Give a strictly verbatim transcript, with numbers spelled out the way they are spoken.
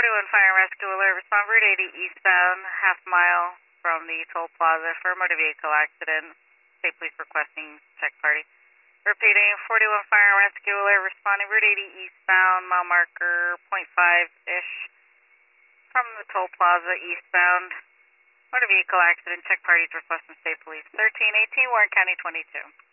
forty-one Fire and Rescue Alert, respond Route eighty eastbound, half mile from the toll plaza for a motor vehicle accident. State Police requesting check party. Repeating, forty-one Fire and Rescue Alert, responding Route eighty eastbound, mile marker point five-ish from the toll plaza eastbound. Motor vehicle accident, check parties requesting State Police. thirteen eighteen, Warren County twenty-two.